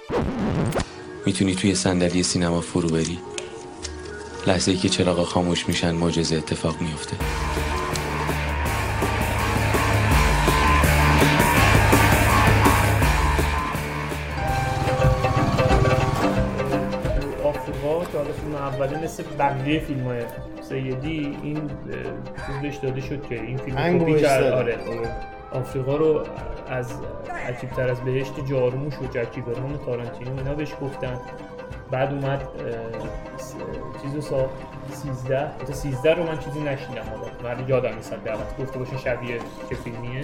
میتونی توی صندلی سینما فرو بری. لحظه‌ای که چراغا خاموش میشن معجزه اتفاق میفته. آفریقا که حالا فیلم اولی مثل بقیه فیلم‌های سیدی این چیز بهش داده شد که این فیلم کپی کرد. آره آفریقا رو از عجیب‌تر از بهشت جارموش و جکی برهام تارانتینو اینا بهش گفتن. بعد اومد چیزو ساخت 13 رو من چیزی نشیدم حالا ولی یادم نیست دقیقاً گفته باشه شبیه چه فیلمیه.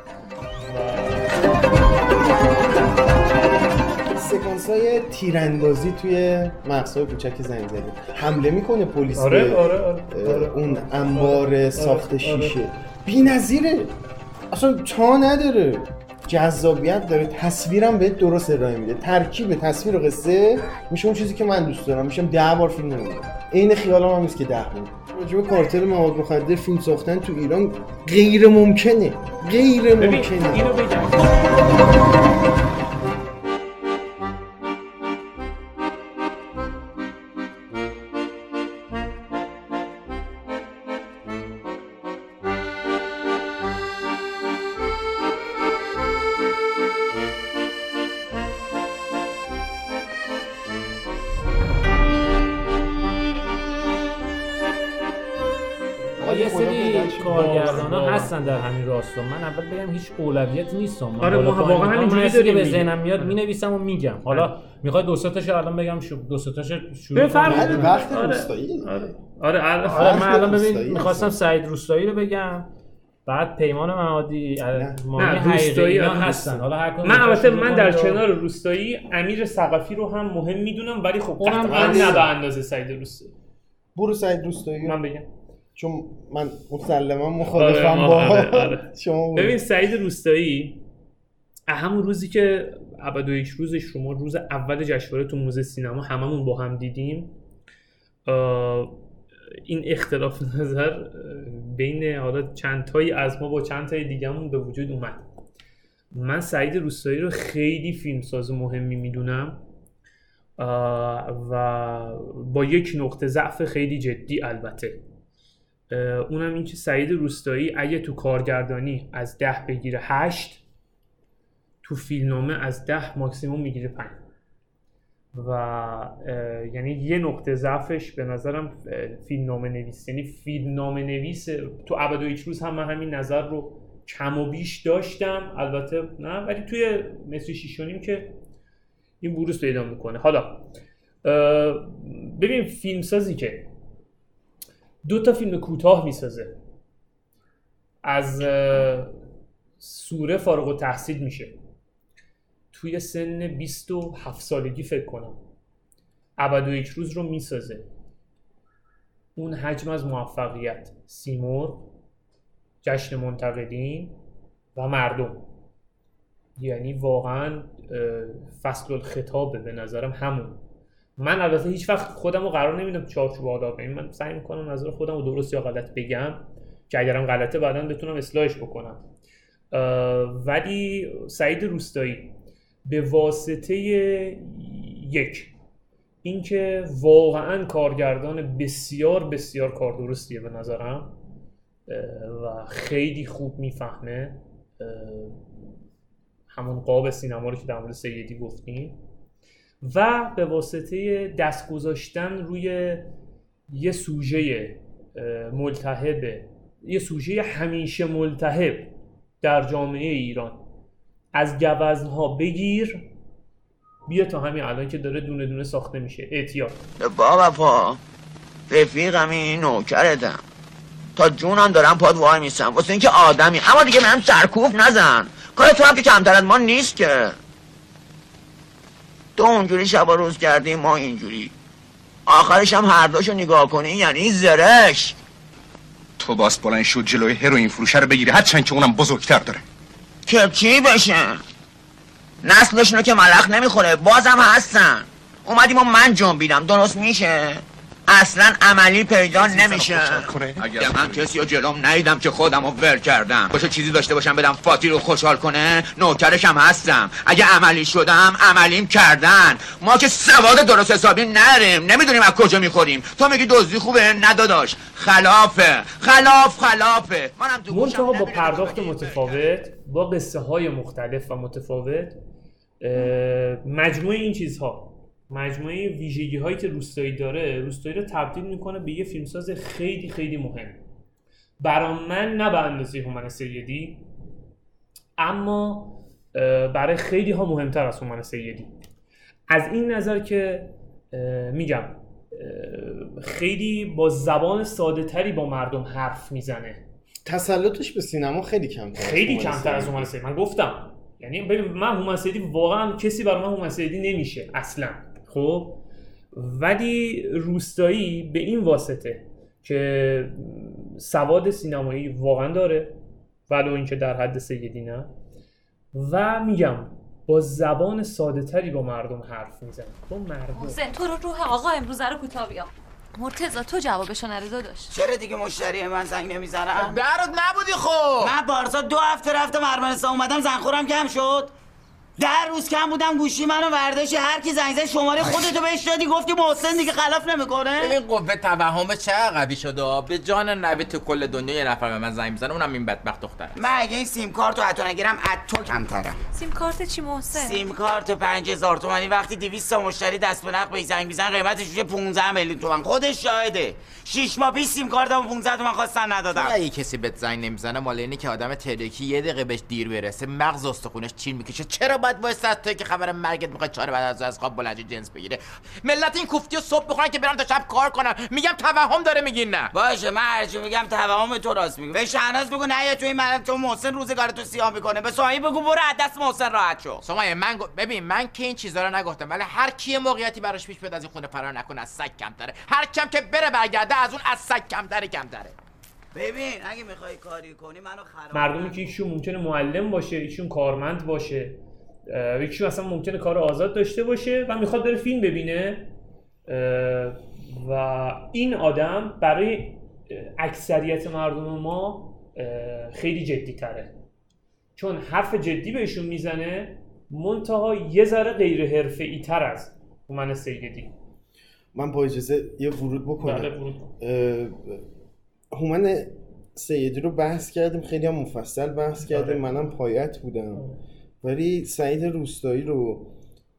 و سکانس‌های تیراندازی توی مغزهای کوچک زنگزدی حمله میکنه پلیس آره. اون انبار ساخت شیشه بی‌نظیره، اصلا تا نداره، جذابیت داره، تصویرم بهت درست ارائه میده، ترکیب تصویر و قصه میشه اون چیزی که من دوست دارم. میشم 10 بار فیلم میبینم. عین خیالم هم نیست که 10 بار. راجع به کارتل مواد مخدر فیلم ساختن تو ایران غیر ممکنه. اینو بگم یه سری کارگردانا هستن در همین راستا. من اول بگم هیچ اولویت نیستم. من آره واقعا همینجوری داریم به ذهنم میاد مینویسم و میگم. حالا میخوای دو سه تاشو الان بگم دو سه تاشو شروع کنم. وقت روستایی. آره من الان ببین میخواستم سعید روستایی رو بگم، بعد پیمان معادی، مانی حقیقی هستن. حالا من البته من در کنار روستایی امیر ثقفی رو هم مهم میدونم، ولی خب قطعا نه به اندازه سعید روستایی. برو سعید روستایی من بگم چون من مسلما مخالفم با شما. ببین سعید روستایی همون روزی که ابد و یک روزش رو ما روز اول جشنواره تو موزه سینما هممون با هم دیدیم، این اختلاف نظر بین حالا چند تایی از ما با چند تای دیگه‌مون به وجود اومد. من سعید روستایی رو خیلی فیلمساز مهمی میدونم و با یک نقطه ضعف خیلی جدی البته، اونم این که سعید روستایی اگه تو کارگردانی از 10 بگیره 8، تو فیلمنامه از 10 ماکسیموم میگیره 5 و یعنی یه نقطه ضعفش به نظرم فیلمنامه نویس، یعنی فیلمنامه نویس. تو ابد و هیچ روز هم من همین نظر رو کم و بیش داشتم، البته نه، ولی توی متر 6.5 که این بروز پیدا میکنه. حالا ببین فیلمسازی که 2 تا فیلم کوتاه میسازه، از سوره فارغ التحصیل میشه، توی سن 27 سالگی فکر کنم ابد و یک روز رو میسازه، اون حجم از موفقیت، سیمرغ، جشن منتقدین و مردم، یعنی واقعا فصل الخطابه به نظرم همون. من البته هیچ وقت خودم رو قرار نمیدم چارچوب آداب، این من سعی میکنم نظر خودم رو درست یا غلط بگم که اگرم غلطه بعداً بتونم اصلاحش بکنم. ولی سعید روستایی به واسطه اینکه واقعاً کارگردان بسیار بسیار کار درستیه به نظرم و خیلی خوب میفهمه همون قاب سینما رو که در مورد سیدی گفتیم، و به واسطه دست گذاشتن روی یه سوژه ملتهب، یه سوژه همیشه ملتهب در جامعه ایران، از گوزنها بگیر بیا تا همین الان که داره دونه دونه ساخته میشه. اعتیاد بابا رفیقم این نوکرتم، تا جونم دارم پاد وای میسم واسه اینکه آدمی، اما دیگه من سرکوف نزن، کار تو هم که کمتر از ما نیست که. تو اونجوری شب و روز کردی، ما اینجوری، آخرش هم هر دوشو نگاه کنی یعنی زرش. تو باس بلند شد جلوی هروئین فروشه رو بگیری، هرچند که اونم بزرگتر داره. که چی بشه؟ نسلشونو که ملخ نمیخوره، بازم هستن. اومدیم و من جنبیدم، درست میشه؟ اصلا عملی پیدا نمیشه. اگه من کسی رو جلوم ندیدم که خودم رو ور کردم باشه چیزی داشته باشم بدم فاتی رو خوشحال کنه، نوکرشم هستم. اگه عملی شدم عملیم کردن. ما که سواد درست حسابی نریم، نمیدونیم از کجا میخوریم. تو میگی دزدی خوبه؟ نداداش، خلافه. منم تو منتها با پرداخت متفاوت، با قصه های مختلف و متفاوت، مجموعه این چیزها، مجموعه ویژگی هایی که روستایی داره، روستایی رو تبدیل میکنه به یه فیلمساز خیلی خیلی مهم. برای من نه به اندازه هومن سیدی، اما برای خیلی ها مهمتر از هومن سیدی. از این نظر که میگم خیلی با زبان ساده تری با مردم حرف میزنه. تسلطش به سینما خیلی کمتر از هومن سیدی. من گفتم یعنی ببین، من هومن سیدی واقعا کسی برای من هومن سیدی نمیشه اصلا. خب ولی روستایی به این واسطه که سواد سینمایی واقعا داره، ولو اینکه در حد سیدی نه، و میگم با زبان ساده تری با مردم حرف میزنه. با مردم حسین تو رو روح آقا امروز رو کوتاه بیا. مرتضی تو جوابشو نره داداش. چرا دیگه مشتری من زنگ نمیزنم؟ برات نبودی خب. من بارسا 2 هفته رفتم ارمنستان اومدم زنخورم کم شد. 10 روز کم بودم گوشی منو ورداش، هر کی زنگ زد شماره خودتو بهش دادی، گفتی محسن دیگه خلاف نمیکنه. ببین قوه توهم چه قوی شده، به جان نوی تو کل دنیا یه نفر به من زنگ میزنه، اونم این بدبخت دختره. من اگه این سیم کارتو حتی نگیرم از تو کمترم. سیم کارت چی محسن؟ سیم کارت 5000 تومانی وقتی 200 تا مشتری دست به نقد به زنگ میزنن قیمتش میشه 15 میلیون تومان. خودش شاهده. 6 ماه پیش سیم کارتمو 15 تومن خواستن ندادم. اگه کسی بهت زنگ نمیزنه مال اینه که آدم ترکی یه دقیقه بهش دیر برسه مغز استخونش چین میکشه. چرا باید واسه توی که خبر مرگت میخواد 4 بعد از خواب بلنجی جنس بگیره؟ ملت این کوفتی رو صبح بخورن که برن تا شب کار کنن. میگم توهم داره میگین نه؟ باشه من هرچی میگم توهم تو راست میگی. به شهناز بگو نه تو این ملت تو محسن روزگارتو سیاه میکنه. به سایه بگو برو از دست محسن راحت شو. سومایه ببین من که این چیزا رو نگفتم، ولی هر کی موقعیتی براش پیش بیاد از این خونه فرار نکنه از سگ کمتره. هر کم که بره برگرده از اون از سگ کمتره. ببین اگه میخوای کاری کنی منو خراب. مردمی که ایشون ممکنه معلم باشه، ایشون کارمند باشه، ایشون اصلا ممکنه کار آزاد داشته باشه و میخواد بره فیلم ببینه، و این آدم برای اکثریت مردم ما خیلی جدی تره، چون حرف جدی بهشون میزنه، منتها یه ذره غیر حرفه‌ای تر از هومن سیدی. من با اجازه یه ورود بکنم. هومن سیدی رو بحث کردیم، خیلی هم مفصل بحث کردیم، منم پایت بودم، ولی سعید روستایی رو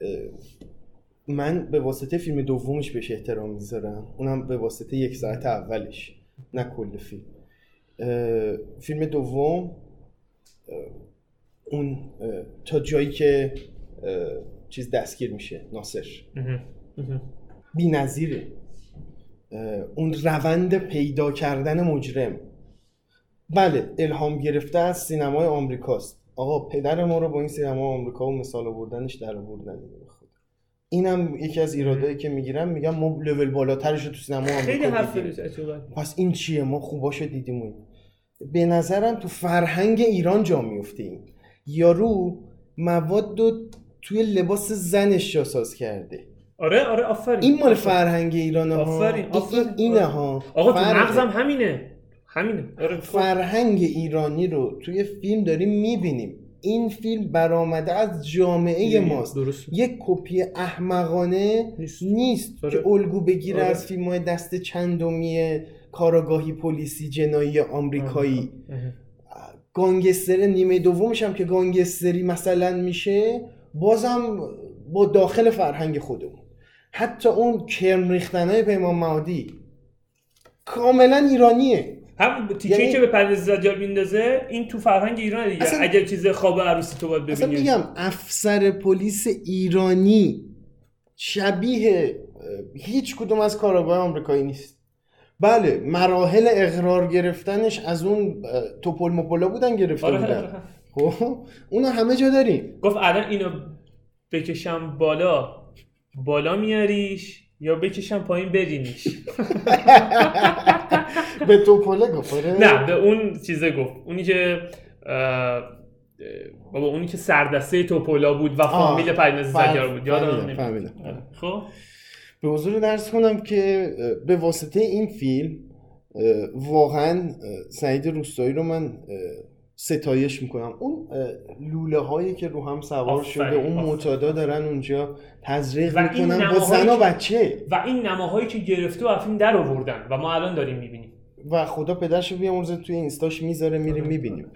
من به واسطه فیلم دومش بهش احترام میذارم، اونم به واسطه 1 ساعت اولش، نه کل فیلم. فیلم دوم اون تا جایی که چیز دستگیر میشه، ناصر، بی‌نظیره. اون روند پیدا کردن مجرم، بله الهام گرفته از سینمای آمریکاست. آقا پدر ما رو با این سینما آمریکا و مثال آوردنش در آوردن. اینم یکی از ایرادایی که میگیرم، میگم ما لول بالاترش رو تو سینما آمریکا خیلی حرف پس این چیه؟ ما خوباشو دیدیم. به نظرم تو فرهنگ ایران جا میفته. این یارو مواد رو توی لباس زنش جاساز کرده. آره آفرین. این مال فرهنگ ایرانه ها. آفرین. اینه ها. آقا تو مغزم همینه. آره فرهنگ ایرانی رو توی فیلم داریم میبینیم. این فیلم برآمده از جامعه ماست. یک کپی احمقانه نیست که الگو بگیره از فیلم‌های دست چندمی کاراگاهی پلیسی جنایی آمریکایی. گانگستر نیمه دومش هم که گانگستری مثلا میشه، بازم با داخل فرهنگ خودمون. حتی اون کرم ریختنای پیمان معادی کاملا ایرانیه. هم تیکه‌ای که به پردیس زجال میندازه این تو فرهنگ ایرانه دیگه. اگر چیز خواب عروسی تو باید ببینی. اصلا میگم افسر پلیس ایرانی شبیه هیچ کدوم از کاراگاه آمریکایی نیست. بله مراحل اقرار گرفتنش از اون توپل مپولا بودن گرفته بودن. خب اونو همه جا داریم. گفت الان اینو بکشم بالا میاریش یا بکشم پایین بدینیش. به توپله گفت؟ نه به اون چیزه گفت، اونی که بابا اونی که سردسته توپولا بود و فامیل پریناز زجار بود. یادم نمیاد. خب به حضور درس کنم که به واسطه این فیلم واقعا سعید روستایی رو من ستایش میکنم. اون لوله هایی که رو هم سوار شده، اون معتادا دارن اونجا تزریق میکنن با زن و بچه و این نماهایی که گرفته و فیلم در آوردن و ما الان داریم میبینیم و خدا پدرشو بیامرزه توی اینستاش میذاره میریم میبینیم.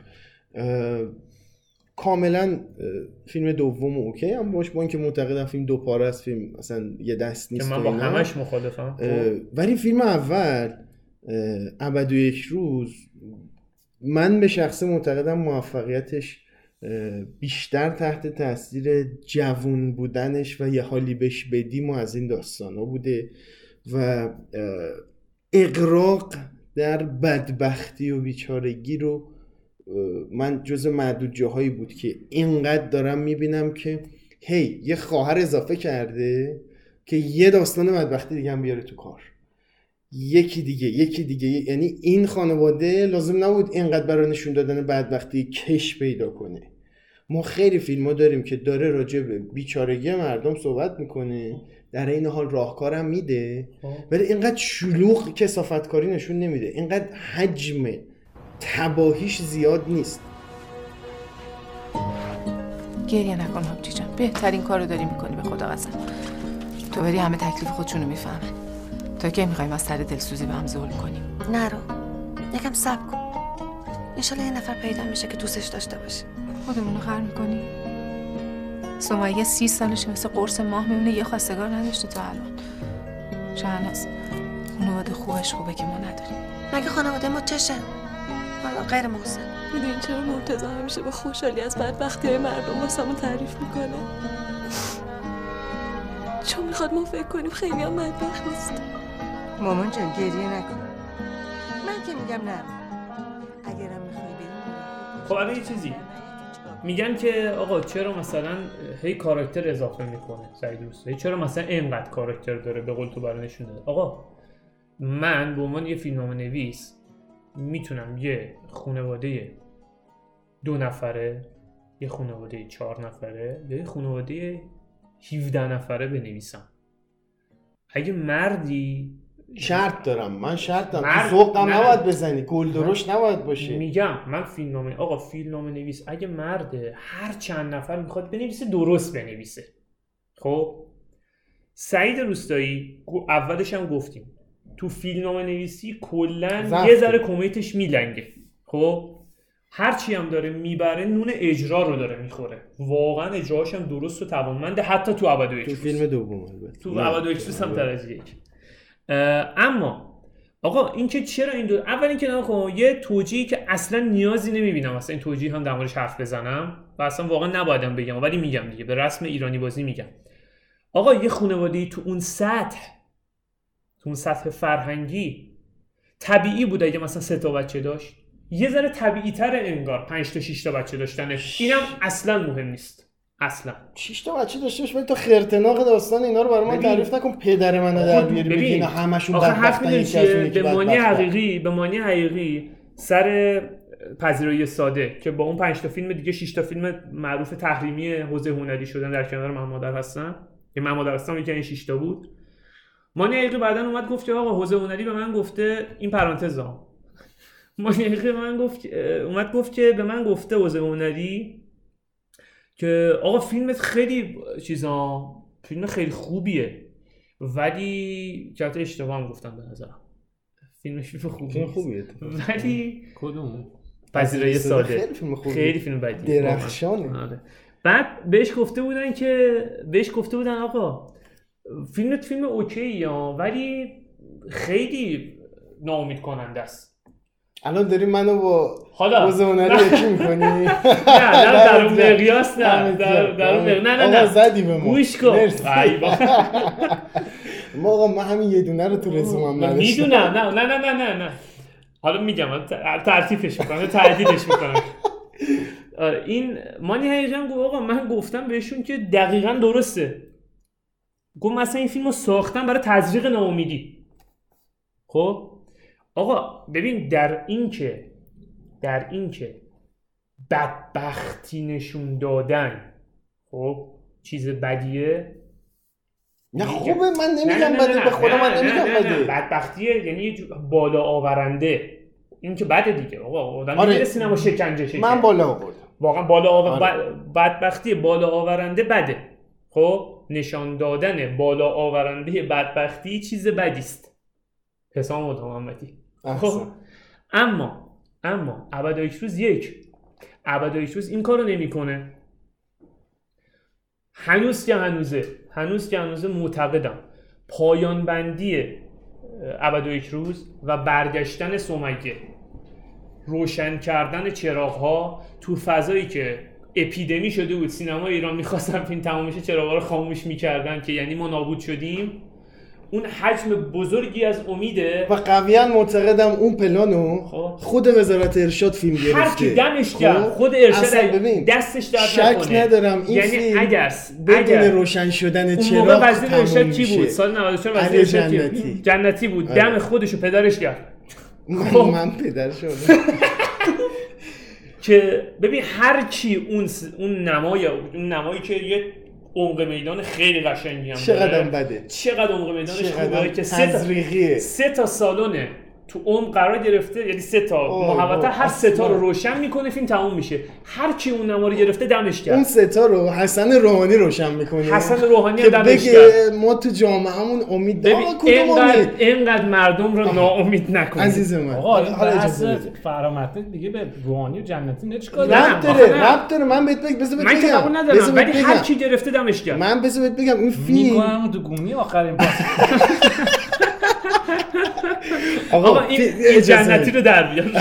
کاملا فیلم دوم اوکی هم باش، با اینکه معتقدم فیلم دو پاره است، فیلم مثلا یه دست نیست که من با همش مخالفم، ولی فیلم اول ابد و یک روز من به شخصه معتقدم موفقیتش بیشتر تحت تاثیر جوون بودنش و یه حالی بهش بدیم و از این داستانا بوده و اغراق در بدبختی و بیچارگی رو من جزو معدود جاهایی بود که اینقدر دارم میبینم که هی یه خواهر اضافه کرده که یه داستان بدبختی دیگه هم بیاره تو کار، یکی دیگه. یعنی این خانواده لازم نبود اینقدر برای نشون دادن بدبختی کش پیدا کنه. ما خیلی فیلم ها داریم که داره راجع به بیچارگی مردم صحبت میکنه، در این حال راهکارم میده، ولی اینقدر شلوغ کثافتکاری نشون نمیده، اینقدر حجم تباهیش زیاد نیست. گریه نکن حاجی جان، بهترین کارو داری میکنی، به خدا قسم. تو بری همه تکلیف خودشونو میفهمن. تا که میخوایم از سر دلسوزی به هم ظلم کنیم؟ نرو، یکم صبر کن، انشالله یه نفر پیدا میشه که دوستش داشته باشه. خودمونو خر میکنی؟ سمیه 30 سالشه مثل قرص ماه میمونه، یه خواستگار نداشته تا الان. شهناز خانواده خوبه که ما نداریم. مگه خانواده ما چشه؟ حالا غیر محسن. میدونی چرا مرتضی همیشه با خوشحالی از بدبختی‌های مردم واسمون تعریف میکنه؟ چون میخواد ما فکر کنیم خیلی هم بدبخت نیست. مامان جان گریه نکن، من که میگم نه، اگرم میخوای بریم. خب الان یه چیزی میگن که آقا چرا مثلا هی کاراکتر اضافه میکنه سعید روستایی، چرا مثلا اینقدر کاراکتر داره، به قول تو برای نشون داده. آقا من به عنوان یه فیلمنامه نویس میتونم یه خانواده 2 نفره، یه خانواده 4 نفره یا یه خانواده 17 نفره بنویسم. اگه مردی شرط دارم، من شرط دارم، ذوقم نباید بزنی، گل درشت نباید باشه. میگم من فیلمنامه نویس اگه مرده هر چند نفر میخواد بنویسه درست بنویسه. خب سعید روستایی اولش هم گفتیم تو فیلمنامه نویسی کلا یه ذره کمیتش میلنگه. خب هرچی هم داره میبره نون اجرا رو داره میخوره، واقعا اجراهاش هم درست و توانمنده، حتی تو ابد و یک روز. تو فیلم دوم البته تو ابد و یک روز هم درجه 1. اما آقا این که چرا این اول اینکه آقا یه توجیهی که اصلا نیازی نمیبینم اصلا این توجیه هم در موردش حرف بزنم و اصلا واقعا نبایدم بگم، ولی میگم دیگه به رسم ایرانی بازی میگم. آقا یه خانواده‌ای تو اون سطح فرهنگی طبیعی بود اگه مثلا 3 تا بچه داشت، یه ذره طبیعی تره انگار 5 تا 6 تا بچه داشتنش، اینم اصلا مهم نیست. اصلا 6 تا بچه داشتش، ولی تو خرتناق داستان اینا رو برای من تعریف نکن، پدر منو در بیاری بگی اینا همشون بدبختن. یکی از اون به معنی حقیقی سر پذیرایی ساده که با اون 5 تا فیلم دیگه 6 تا فیلم معروف تحریمی حوزه هنری شدن در کنار محمد هستن که محمد هستن یکی این 6 تا بود. مانی حقیقی بعدن اومد گفت که آقا حوزه هنری به من گفته، این پرانتزا، مانی حقیقی اومد گفت که به من گفته حوزه هنری که آقا فیلمت خیلی فیلم خیلی خوبیه، ولی که اشتباه هم گفتم به نظرم فیلم خوبیه ولی کدوم؟ پذیرایی ساده خیلی فیلم خوبیه، خیلی فیلم بدیه، درخشانه. بعد بهش گفته بودن آقا فیلمت فیلم اوکیه ولی خیلی ناامید کننده است. الان داری منو با حوزه هنری یکی میکنی؟ نه در اون مقیاس نه زدی به ما، گوش کن. آقا من همین یه دونه رو تو رزومم نداشتم. میدونم نه حالا میگم ترتیبش میکنم، تعدیلش میکنم. این مانی حقیقی هم گفت آقا من گفتم بهشون که دقیقاً درسته، گفت مثلا این فیلمو ساختم برای تزریق ناامیدی. خب آقا ببین در این که بدبختی نشون دادن خب چیز بدیه، نه خوبه، من نمیگم بده، به خدا من نمیگم بده. بدبختیه یعنی یه بالا آورنده، این که بده دیگه. آقا آدم میره سینما شکنجه شه. من بالا آوردم واقعا بدبختی بالا آورنده بده. خب نشان دادن بالا آورنده بدبختی چیز بدی است. حسام محمدی. خب اما ابدایشروز این کارو نمیکنه. هنوز که هنوزه معتقدم پایان بندی ابدایشروز و برگشتن سمیه، روشن کردن چراغ‌ها تو فضایی که اپیدمی شده بود، سینما ایران می‌خواستن فیلم تمام بشه چراغ‌ها رو خاموش می‌کردن که یعنی ما نابود شدیم، اون حجم بزرگی از امیده. و قویاً معتقدم اون پلانو خود وزارت ارشاد فیلم گرفته. هر کی دمش کرد، خود ارشاد دستش درد نکنه. شک ندارم این یعنی فیلم اگر روشن شدن چراغ اون موقع وزیر ارشاد کی بود؟ سال 94 وزیر ارشاد جنتی بود. دم خودشو پدرش کرد. من پدر شدم. که ببین هر کی اون نمایی که یه عمق میدان خیلی قشنگی هم چقدر بده، چقدر عمق میدانش خوبه که سه تا سالونه تو عمق قرار گرفته، یعنی سه تا محوطه، هر سه تا رو روشن میکنه، فیلم تموم میشه. هر کی اون نما رو گرفته دمش کرد. اون سه تا رو حسن روحانی روشن میکنه. حسن روحانی دمش کرد. ما تو جامعهمون امید داریم. اینقدر مردم رو ناامید نکنید عزیز من. آقا حالا اجازه بده. فرامتت دیگه به روحانی و جنتی نه چیکار ربط داره. من بهت بگم. من که قبول ندارم، ولی هر کی گرفته دمش کرد. من بهت بگم این فیلم میکنم تو گونی آخرین پاس. آقا این جنتی رو در بیار.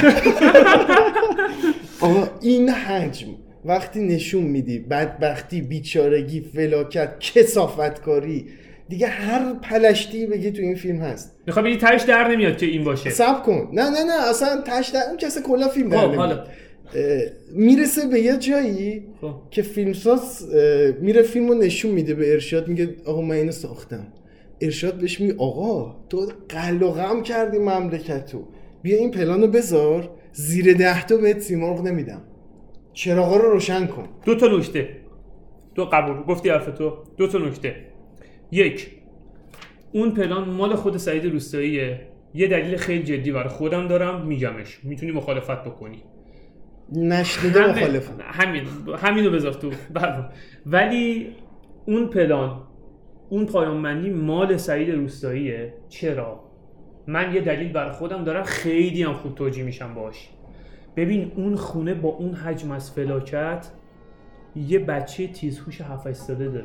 آقا این حجم وقتی نشون میدی بدبختی، بیچارگی، فلاکت، کثافتکاری، دیگه هر پلشتی بگی تو این فیلم هست. میخوام بگی تهش در نمیاد که این باشه. صبر کن. نه اصلا تهش در اون کسی کلا فیلم در نمیاد. میرسه به یه جایی که فیلمساز میره فیلمو نشون میده به ارشاد، میگه آقا من اینو ساختم. ارشاد بهش میگه آقا تو قل و غم کردی مملکتو، بیا این پلانو بذار، زیر 10 تا بهت سیمرغ نمیدم، چراغا رو روشن کن. دو تا نکته، تو قبول گفتی حرف تو. دو تا نکته. یک، اون پلان مال خود سعید روستاییه. یه دلیل خیلی جدی برای خودم دارم میگمش، میتونی مخالفت بکنی. نشنیده مخالفت. همینو بذار تو. ولی اون پلان، اون پایان‌بندی مال سعید روستاییه. چرا؟ من یه دلیل برای خودم دارم، خیلی هم خوب توجیه میشم باش. ببین اون خونه با اون حجم از فلاکت یه بچه تیزهوش 7-8 ساله داره.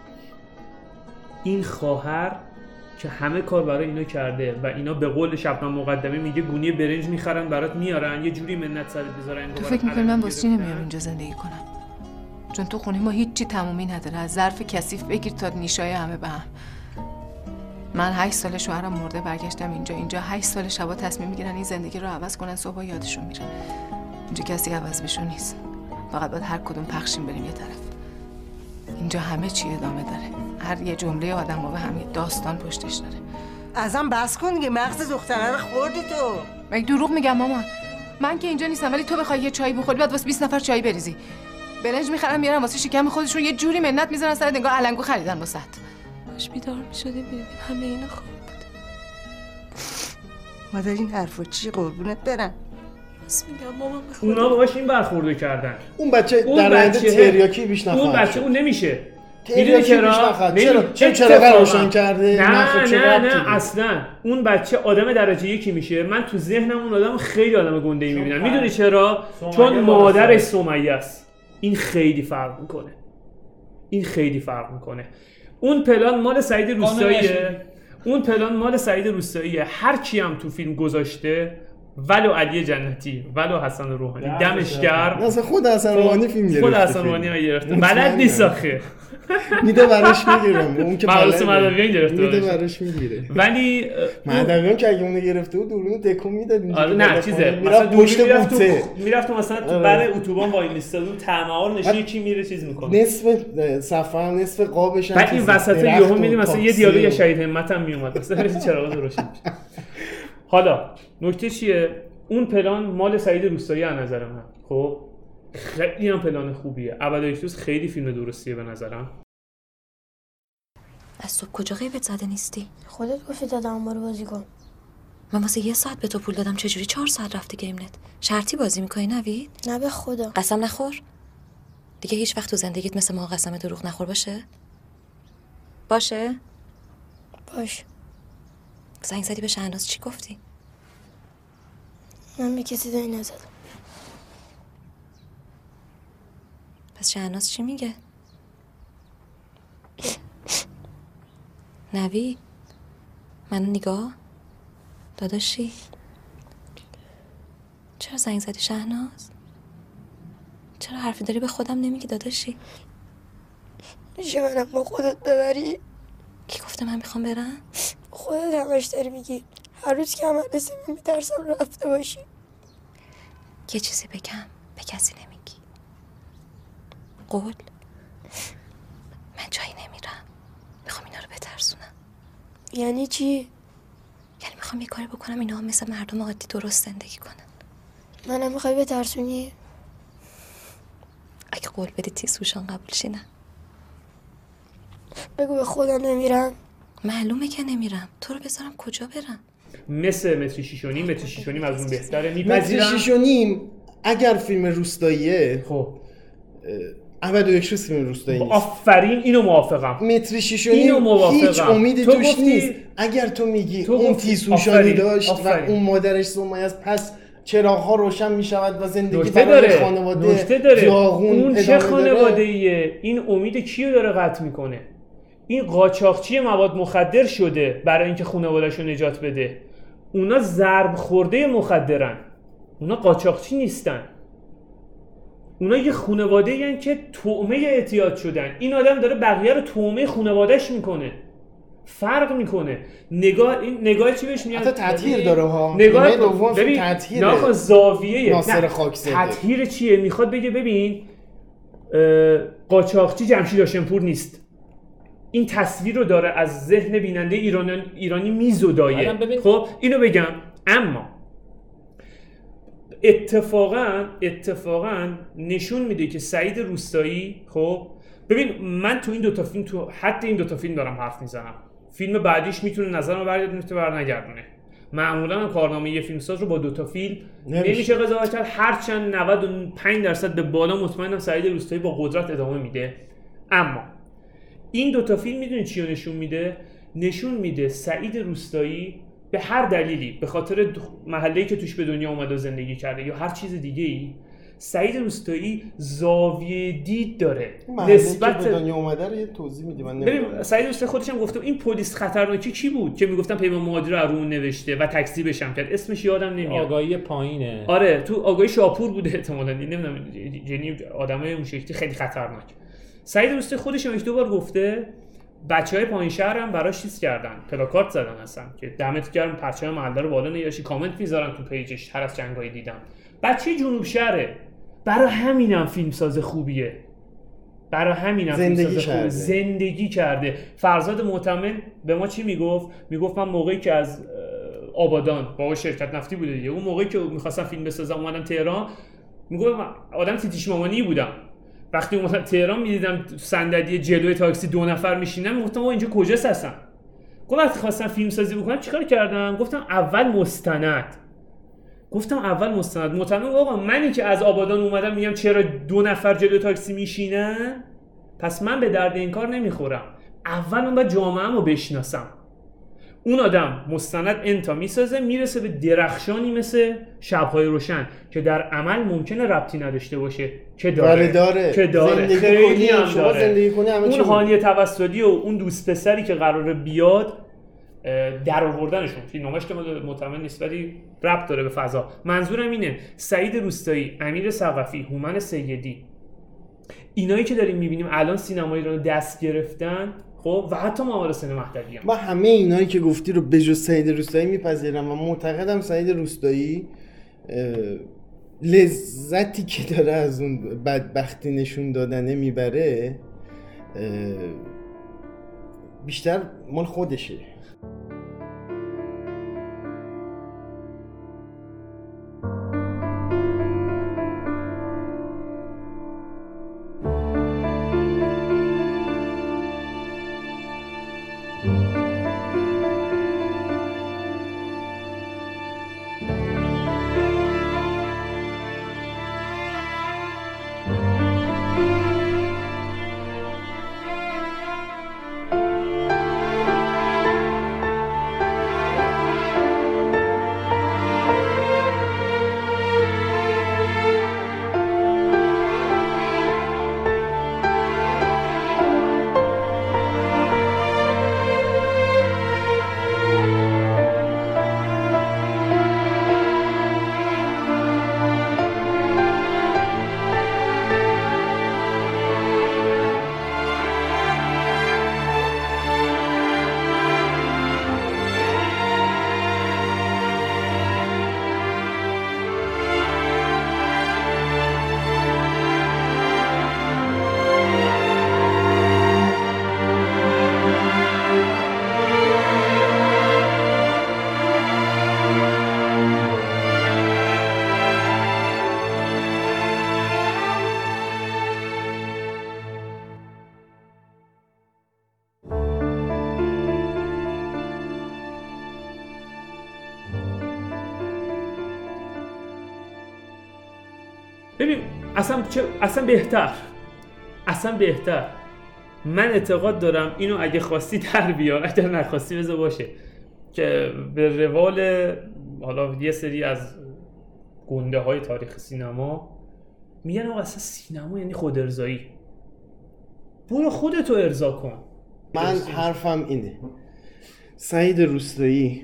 این خواهر که همه کار برای اینا کرده و اینا به قول شبنم مقدمی میگه گونی برنج میخرن برات میارن، یه جوری منت سرت بذارن. تو فکر میکنی من واسه چی نمیام اینجا زندگی کنم؟ چون تو خونه ما هیچی تمومی نداره، از ظرف کثیف بگیر تا نیشای همه به هم. من 8 سال شوهرم مرده برگشتم اینجا 8 سال شبا تصمیم میگیرن این زندگی رو عوض کنن، صبح یادشون میره. اینجا کسی عوض بشون نیست، فقط باید هر کدوم پخشیم بریم یه طرف. اینجا همه چی ادامه داره، هر یه جمله آدمو به هم یه داستان پشتش داره. ازم بس کن دیگه، مغز دختره رو خوردی تو. مگه دروغ میگم مامان؟ من که اینجا نیستم، ولی تو بخوای یه چای بخوری بعد واسه 20 نفر چای بریزی. برنج میخرن میارن واسه شکم خودشون، یه جوری منت میذارن سر انگار علنگو خریدن واسط. باش بیدار میشدیم ببینیم همه اینا خوب بود. مادر این حرفا چی قربونت برم؟ بس میگم مامان اونا باهاش این برخوردو کردن. اون بچه در آینده تریاکی بیش نخواهد. اون بچه اون نمیشه. میدونی چرا روشن کرده؟ نه اصلا اون بچه آدم درجه یکی میشه. من تو ذهنم اون آدم خیلی آدم گنده‌ای میبینم. میدونی چرا؟ چون مادرش سمیه است. این خیلی فرق میکنه. اون پلان مال سعید روستاییه. هر کی هم تو فیلم گذاشته، ولو علی جنتی ولو حسن روحانی دمش گرم. مثلا خود حسن روحانی فیلم گرفته. خود حسن روحانی گرفته. بلد نیست آخه. میده براش میگیرم. اون که بلد مدویان گرفته. میده براش میگیره. ولی مدویان که اگه اونو گرفته بود دوربینو تکون میداد اینجوری. نه چیزه. مثلا پشت بوته. میرفت مثلا تو برای اتوبان وای میستاد، تمام نشی کی میره چیز میکنه. نصف صفحه نصف قابش بعد این وسط یهو میدیم مثلا یه دیالوگ شهید همت هم میومد. مثلا چراغ روشن میشه. حالا نکته چیه؟ اون پلان مال سعید روستایی از نظر من. خب خیلی هم پلان خوبیه. ابدایشروز خیلی فیلم درستیه به نظرم. از صبح کجا غیبت زده نیستی؟ خودت گفتی دادم برو بازی کن. من واسه 1 ساعت به تو پول دادم، چجوری 4 ساعت رفته گیم نت؟ شرطی بازی میکنی نوید؟ نه به خدا. قسم نخور. دیگه هیچ وقت تو زندگیت مثل ما قسم دروغ نخور باشه؟ باشه؟ باش. زنگ زدی به شهناز چی گفتی؟ من به کسی زنگ نزدم. پس شهناز چی میگه؟ نوی منو نگاه داداشی، چرا زنگ زدی شهناز؟ چرا حرفی داری به خودم نمیگی داداشی؟ میشه منم با خودت ببری؟ کی گفته من میخوام برم؟ خودت همش داری میگی هر روز که عمل رسیم میترسم رفته باشی. یه چیزی بگم به کسی نمیگی؟ قول من جایی نمیرم، میخوام اینا رو بترسونم. یعنی چی؟ یعنی میخوام یه کاری بکنم اینا هم مثل مردم عادی درست زندگی کنن. منم میخوای بترسونی؟ اگه قول بدی تیسوشان قبولشی نه. بگو به خودم نمیرم. معلومه که نمیرم، تو رو بذارم کجا برم؟ مثل متر 6.5 متر 6.5 از اون بهتره. میپذیرم. متر 6.5 اگر فیلم روستاییه خب احمد یک روز فیلم روستایی نیست. آفرین، اینو موافقم. متر 6.5 هیچ امیدی توش نیست. اگر تو میگی اون تیسوشانی داشت و اون مادرش سومای از پس چراغ‌ها روشن میشود و زندگی برای خانواده داغون اون چه خانواده‌ایه؟ این امید کیو داره قطع میکنه؟ این قاچاقچی مواد مخدر شده برای اینکه خانواده‌شو نجات بده. اونا ضرب خورده مخدرن، اونا قاچاقچی نیستن. اونا یه خانواده‌ای هستن که طعمه اعتیاد شدن. این آدم داره بقیه رو طعمه خانواده‌اش میکنه. فرق میکنه. نگاه چی بهش میگن؟ حتی تطهیر داره ها. نگاه دوم تطهیر. نه زاویه ناصر خاکزاده. تطهیر چیه؟ میخواد بگه ببین قاچاقچی جمشید هاشمپور نیست. این تصویر رو داره از ذهن بیننده ایرانی میزدایه. خب اینو بگم. اما اتفاقا نشون میده که سعید روستایی، خب ببین من تو این دوتا فیلم، تو حد این دوتا فیلم دارم حرف میزنم. فیلم بعدیش میتونه نظرمو برنگردونه. معمولا هم کارنامه یه فیلمساز رو با دوتا فیلم نمیشه قضاوت کرد، هرچند 95% به بالا مطمئنم سعید روستایی با قدرت ادامه میده. اما این دوتا فیلم میدونی چی رو نشون میده؟ نشون میده سعید روستایی به هر دلیلی، به خاطر محله‌ای که توش به دنیا اومده و زندگی کرده یا هر چیز دیگه‌ای، سعید روستایی زاویه دید داره نسبت به دنیا اومده رو یه توضیح میدی من نمیدونم. ببین سعید روستایی خودش هم گفته این پلیس خطرناکی کی بود که میگفتن پیمان مهاجر رو اون نوشته و تکذیبش هم کرد. اسمش یادم نمیاد. آگاهی پایینه. آره تو آگاهی شاپور بوده احتمالاً، نمیدونم. یعنی آدمای اون شکلی خیلی خطرناک. سعید روستایی خودش هم 2 بار گفته بچهای پایین شهر هم براش چیز کردن، پلاکارد زدن اصلا که دمت گرم پرچم محله رو بالا نگاشی، کامنت میذارن تو پیجش هر از جنگایی دیدم. بچه جنوب شهره، برای همینم فیلمساز خوبیه، برای همینم زندگی کرده. فرزاد معتمد به ما چی میگفت؟ میگفت من موقعی که از آبادان با شرکت نفتی بوده دیگه، اون موقعی که می‌خواستم فیلم بسازم اومدم تهران، میگفت آدم تیتیش مامانی بودم. وقتی اومدم تهران میدیدم صندلی جلوی تاکسی 2 نفر میشینن، میگفتم آقا اینجا کجاست اصلا؟ گفت وقتی خواستم فیلم سازی بکنم چیکار کردم؟ گفتم اول مستند. معتمد آقا منی که از آبادان اومدم میگم چرا 2 نفر جلوی تاکسی میشینن؟ پس من به درد این کار نمیخورم. اول من باید جامعه‌مو بشناسم. اون آدم مستند انتا میسازه، میرسه به درخشانی مثل شب‌های روشن که در عمل ممکنه ربطی نداشته باشه، که داره. خیلی هم داره. اون هانیه توسلی و اون دوست پسری که قراره بیاد در آوردنشون فیلمنامه‌اش که معتمد نیست ولی ربط داره به فضا. منظورم اینه سعید روستایی، امیر ثقفی، هومن سیدی، اینایی که داریم میبینیم الان سینمای ایران دست گرفتن، خب و حتی معمار حسین مهدوی هم. من همه اینایی که گفتی رو به جز سعید روستایی میپذیرم و معتقدم سعید روستایی لذتی که داره از اون بدبختی نشون دادنه میبره بیشتر مال خودشه. ببین اصلا بهتر من اعتقاد دارم اینو اگه خواستی در بیار، اگه نخواستی بذار باشه، که به روال حالا یه سری از گنده های تاریخ سینما میگن آقا اصلا سینما یعنی خود ارضایی، برو خودتو ارضا کن. من حرفم اینه، سعید روستایی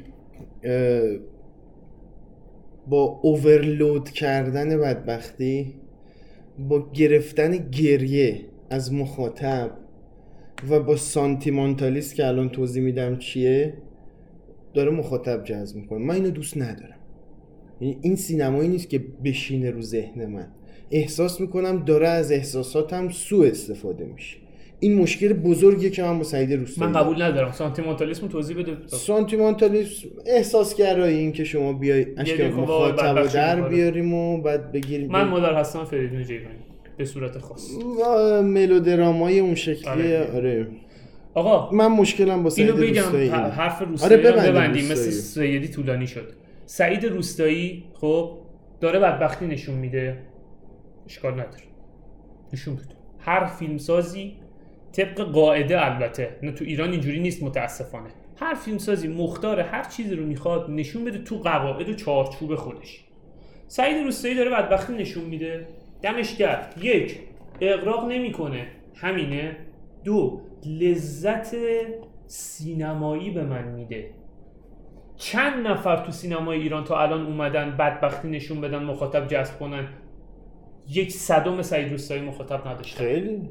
با اوورلود کردن بدبختی، با گرفتن گریه از مخاطب و با سانتیمانتالیسم که الان توضیح میدم چیه، داره مخاطب جذب میکنه. من اینو دوست ندارم. این سینمایی نیست که بشینه رو ذهن من. احساس میکنم داره از احساساتم سوء استفاده میشه. این مشکل بزرگیه که من با سعید روستایی من قبول ندارم. سانتیمانتالیسم توضیح بده. سانتیمانتالیسم احساسگرایی، این که شما بیای اشکال مخاطب رو در بیاریم و بعد بگیریم. من مادر هستم فریدون جیگانی به صورت خاص و ملودرامای اون شکلیه. آره آقا من مشکلم با سعید روستایی اینو بگم، حرف روستایی رو ببندیم، مثل سیدی طولانی شد. سعید روستایی خب داره بدبختی نشون میده، اشکال نداره، نشون بده. هر فیلمسازی طبق قاعده، البته نه تو ایران اینجوری نیست متاسفانه، هر فیلمسازی مختار هر چیزی رو میخواد نشون بده تو قواعد و چارچوب خودش. سعید روستایی داره بدبختی نشون میده، دمش گرم. یک، اغراق نمیکنه، همینه. دو، لذت سینمایی به من میده. چند نفر تو سینمای ایران تا الان اومدن بدبختی نشون بدن مخاطب جذب کنن؟ 1/100 سعید روستایی مخاطب نداشت. خیلی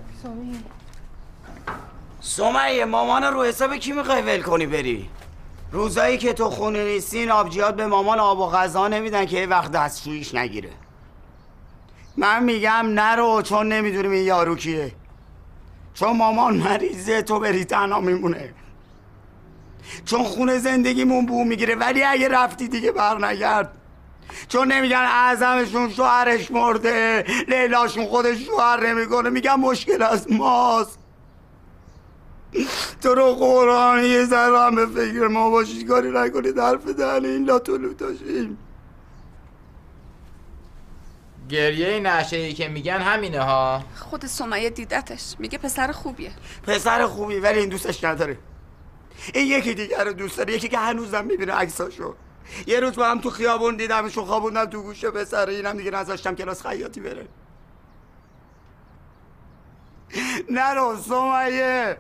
سمیه مامان رو حساب کی میخوای ول کنی بری؟ روزایی که تو خونه نیستین آبجیات به مامان آب و غذا نمیدن که یه وقت دستشویش نگیره. من میگم نرو، چون نمیدونیم این یارو کیه، چون مامان مریضه، تو بری تنها میمونه، چون خونه زندگیمون بو میگیره. ولی اگه رفتی دیگه بر نگرد، چون نمیگن اعظمشون شوهرش مرده، لیلاشون خودش شوهر نمیکنه، میگن مشکل از ماست. تو رو قرآن یه ذره هم به فکر ما باشی، کاری نکنید حرف دهن این لاتولو داشتیم. گریه نشه‌ای که میگن همینه ها. خود سمیه دیدتش، میگه پسر خوبیه. پسر خوبی، ولی این دوستش نداره. این یکی دیگر رو دوست داره، یکی که هنوزم میبینه عکساشو. یه روز با هم تو خیابون دیدمشون، خوابوندم تو گوشه پسر، اینم دیگه نذاشتم کلاس خیاطی بره. نرو سمیه،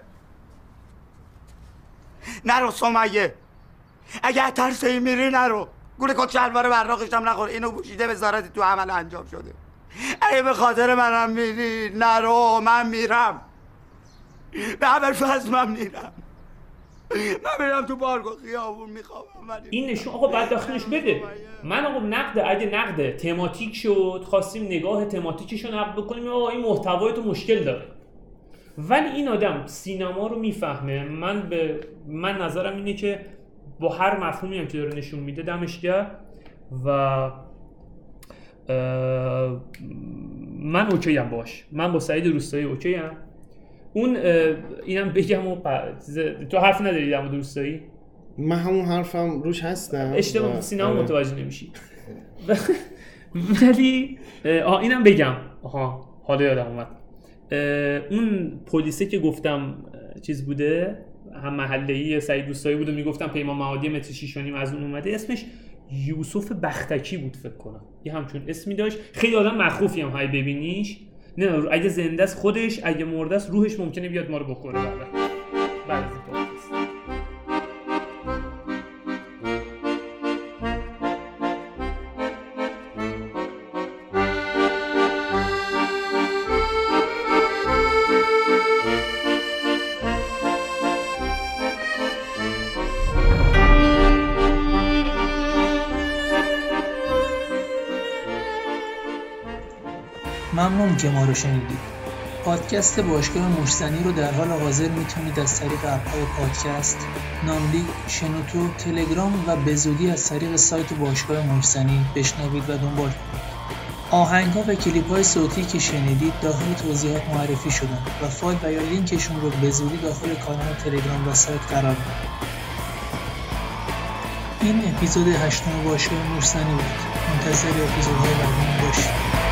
نرو سمیه، اگه ترس این میری نرو. گوله کت شلوار براقشم نخور، اینو پوشیده وزارت تو عمل انجام شده. اگه به خاطر منم میری نرو، من میرم به عمل فضل، من میرم، من میرم تو پارک و خیابون میخوام. این نشون آقا بدبختیش بده. من آقا نقده، اگه نقده تماتیک شد، خواستیم نگاه تماتیکشو نقد بکنیم، آقا این محتوای تو مشکل داره. ولی این آدم سینما رو میفهمه. من نظرم اینه که با هر مفهومی هم که داره نشون میده دمش گرم و من اوکی ام باش. من با سعید روستایی اوکی ام اون اینم بگم تو حرف نداری در مورد روستایی؟ من همون حرفم روش هستم. اشتباه سینما متوجه نمیشی. ولی اینم بگم حالا یادم اومد. اون پلیسه که گفتم چیز بوده، هم محله‌ای سعید روستایی بوده، میگفتم پیمان معادی متر 6.5 از اون اومده، اسمش یوسف بختکی بود فکر کنم، یه همچون اسمی داشت. خیلی آدم مخوفی هم های ببینیش، نه اگه زنده است خودش، اگه مرده است روحش ممکنه بیاد ما رو بخوره. بعد از این ممنون که ما رو شنیدید. پادکست باشگاه موشزنی رو در حال حاضر میتونید از طریق اپ‌های پادکست، ناملیک، شنوتو، تلگرام و به زودی از طریق سایت باشگاه موشزنی بشنوید و دنبال کنید. آهنگ‌ها و کلیپ‌های صوتی که شنیدید داخل توضیحات معرفی شدن و فایل و یا لینکشون رو به زودی داخل کانال تلگرام و سایت قرار میدیم. این اپیزود 8 باشگاه موشزنی بود. منتظر اپیزودهای بعدی باشید.